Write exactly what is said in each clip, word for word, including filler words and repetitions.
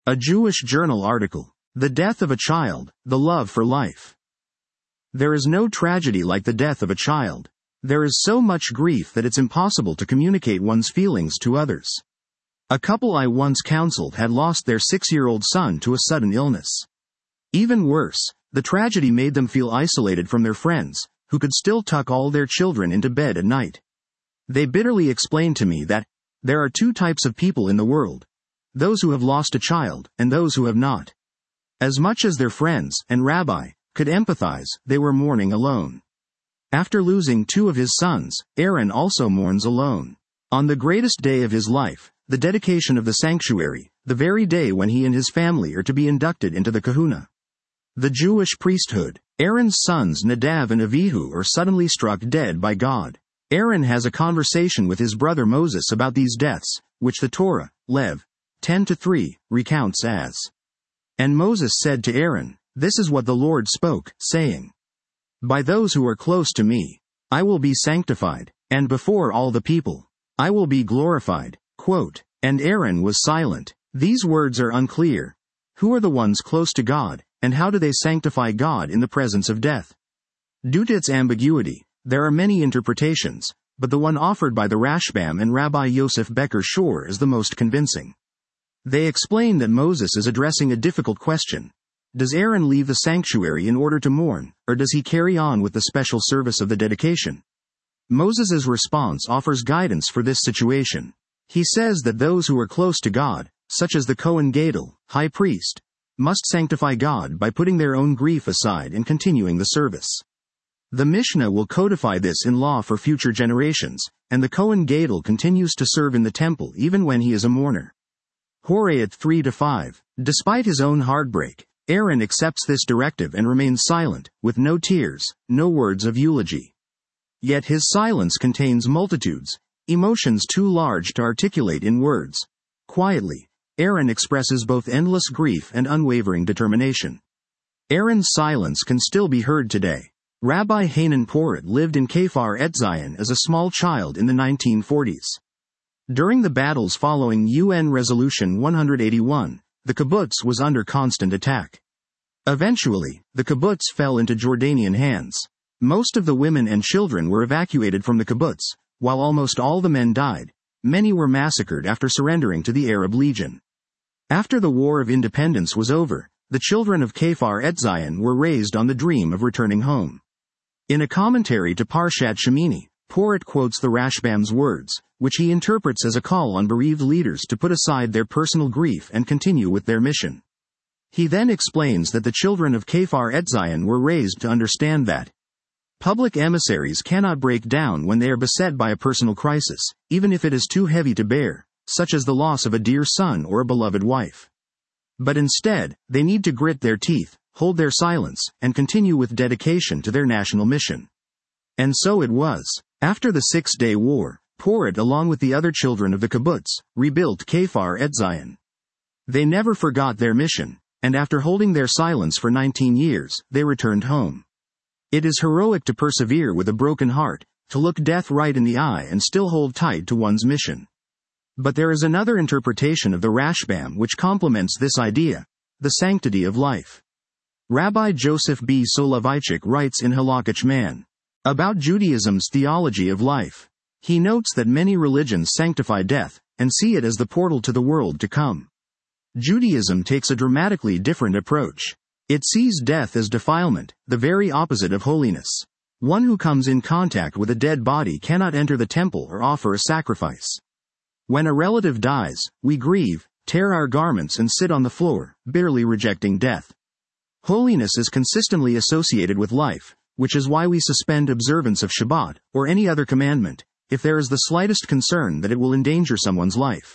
A Jewish Journal article. The Death of a Child, the Love for Life. There is no tragedy like the death of a child. There is so much grief that it's impossible to communicate one's feelings to others. A couple I once counseled had lost their six-year-old son to a sudden illness. Even worse, the tragedy made them feel isolated from their friends, who could still tuck all their children into bed at night. They bitterly explained to me that there are two types of people in the world: those who have lost a child, and those who have not. As much as their friends and Rabbi could empathize, they were mourning alone. After losing two of his sons, Aaron also mourns alone. On the greatest day of his life, the dedication of the sanctuary, the very day when he and his family are to be inducted into the kahuna, the Jewish priesthood, Aaron's sons Nadav and Avihu are suddenly struck dead by God. Aaron has a conversation with his brother Moses about these deaths, which the Torah, Lev ten to three, recounts as, "And Moses said to Aaron, This is what the Lord spoke, saying, By those who are close to me, I will be sanctified, and before all the people, I will be glorified." Quote, and Aaron was silent. These words are unclear. Who are the ones close to God, and how do they sanctify God in the presence of death? Due to its ambiguity, there are many interpretations, but the one offered by the Rashbam and Rabbi Yosef Becker Shor is the most convincing. They explain that Moses is addressing a difficult question. Does Aaron leave the sanctuary in order to mourn, or does he carry on with the special service of the dedication? Moses' response offers guidance for this situation. He says that those who are close to God, such as the Kohen Gadol, high priest, must sanctify God by putting their own grief aside and continuing the service. The Mishnah will codify this in law for future generations, and the Kohen Gadol continues to serve in the temple even when he is a mourner. Horaat three to five. Despite his own heartbreak, Aaron accepts this directive and remains silent, with no tears, no words of eulogy. Yet his silence contains multitudes, emotions too large to articulate in words. Quietly, Aaron expresses both endless grief and unwavering determination. Aaron's silence can still be heard today. Rabbi Hanan Porat lived in Kfar Etzion as a small child in the nineteen forties. During the battles following U N Resolution one eighty-one, the kibbutz was under constant attack. Eventually, the kibbutz fell into Jordanian hands. Most of the women and children were evacuated from the kibbutz, while almost all the men died. Many were massacred after surrendering to the Arab Legion. After the War of Independence was over, the children of Kfar Etzion were raised on the dream of returning home. In a commentary to Parshat Shemini, Porat quotes the Rashbam's words, which he interprets as a call on bereaved leaders to put aside their personal grief and continue with their mission. He then explains that the children of Kfar Etzion were raised to understand that public emissaries cannot break down when they are beset by a personal crisis, even if it is too heavy to bear, such as the loss of a dear son or a beloved wife. But instead, they need to grit their teeth, hold their silence, and continue with dedication to their national mission. And so it was. After the Six-Day War, Porat, along with the other children of the kibbutz, rebuilt Kfar Etzion. They never forgot their mission, and after holding their silence for nineteen years, they returned home. It is heroic to persevere with a broken heart, to look death right in the eye and still hold tight to one's mission. But there is another interpretation of the Rashbam which complements this idea: the sanctity of life. Rabbi Joseph B. Soloveitchik writes in Halakhic Man about Judaism's theology of life. He notes that many religions sanctify death, and see it as the portal to the world to come. Judaism takes a dramatically different approach. It sees death as defilement, the very opposite of holiness. One who comes in contact with a dead body cannot enter the temple or offer a sacrifice. When a relative dies, we grieve, tear our garments and sit on the floor, bitterly rejecting death. Holiness is consistently associated with life, which is why we suspend observance of Shabbat, or any other commandment, if there is the slightest concern that it will endanger someone's life.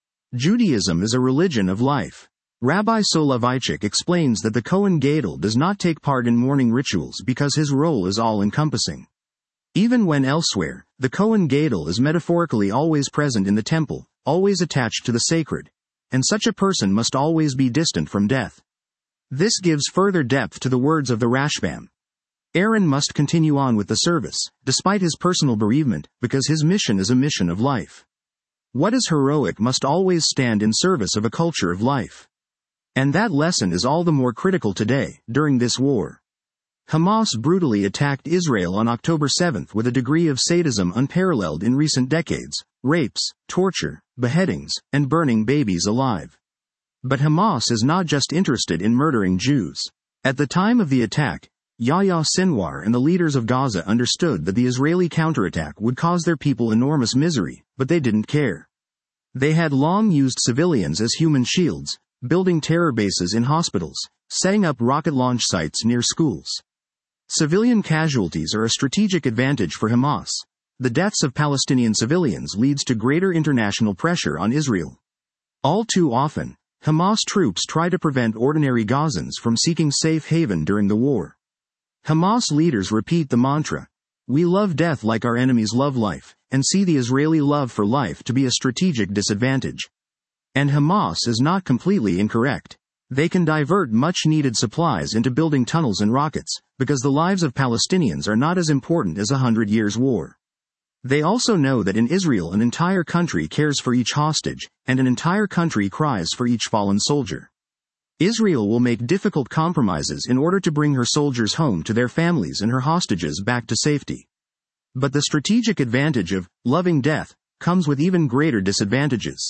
Judaism is a religion of life. Rabbi Soloveitchik explains that the Kohen Gadol does not take part in mourning rituals because his role is all-encompassing. Even when elsewhere, the Kohen Gadol is metaphorically always present in the temple, always attached to the sacred, and such a person must always be distant from death. This gives further depth to the words of the Rashbam. Aaron must continue on with the service, despite his personal bereavement, because his mission is a mission of life. What is heroic must always stand in service of a culture of life. And that lesson is all the more critical today, during this war. Hamas brutally attacked Israel on October seventh with a degree of sadism unparalleled in recent decades: rapes, torture, beheadings, and burning babies alive. But Hamas is not just interested in murdering Jews. At the time of the attack, Yahya Sinwar and the leaders of Gaza understood that the Israeli counterattack would cause their people enormous misery, but they didn't care. They had long used civilians as human shields, building terror bases in hospitals, setting up rocket launch sites near schools. Civilian casualties are a strategic advantage for Hamas. The deaths of Palestinian civilians leads to greater international pressure on Israel. All too often, Hamas troops try to prevent ordinary Gazans from seeking safe haven during the war. Hamas leaders repeat the mantra, "We love death like our enemies love life," and see the Israeli love for life to be a strategic disadvantage. And Hamas is not completely incorrect. They can divert much-needed supplies into building tunnels and rockets, because the lives of Palestinians are not as important as a hundred years' war. They also know that in Israel an entire country cares for each hostage, and an entire country cries for each fallen soldier. Israel will make difficult compromises in order to bring her soldiers home to their families and her hostages back to safety. But the strategic advantage of loving death comes with even greater disadvantages.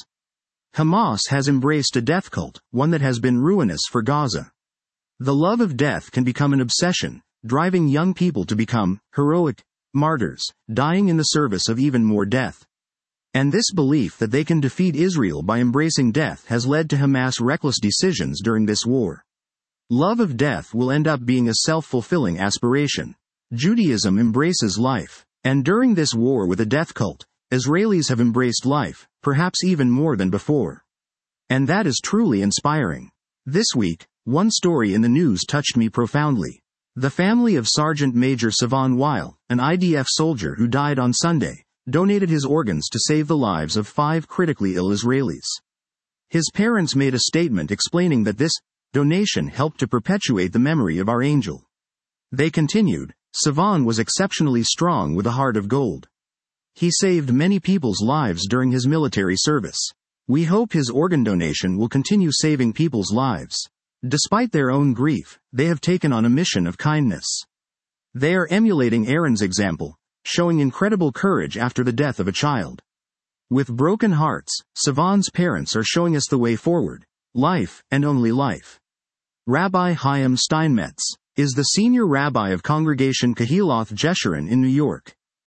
Hamas has embraced a death cult, one that has been ruinous for Gaza. The love of death can become an obsession, driving young people to become heroic martyrs, dying in the service of even more death. And this belief that they can defeat Israel by embracing death has led to Hamas' reckless decisions during this war. Love of death will end up being a self-fulfilling aspiration. Judaism embraces life, and during this war with a death cult, Israelis have embraced life, perhaps even more than before. And that is truly inspiring. This week, one story in the news touched me profoundly. The family of Sergeant Major Sivan Weil, an I D F soldier who died on Sunday, donated his organs to save the lives of five critically ill Israelis. His parents made a statement explaining that this donation helped to perpetuate the memory of our angel. They continued, "Sivan was exceptionally strong with a heart of gold. He saved many people's lives during his military service. We hope his organ donation will continue saving people's lives. Despite their own grief, they have taken on a mission of kindness." They are emulating Aaron's example, showing incredible courage after the death of a child. With broken hearts, Sivan's parents are showing us the way forward: life, and only life. Rabbi Chaim Steinmetz is the senior rabbi of Congregation Kehiloth Jeshurun in New York.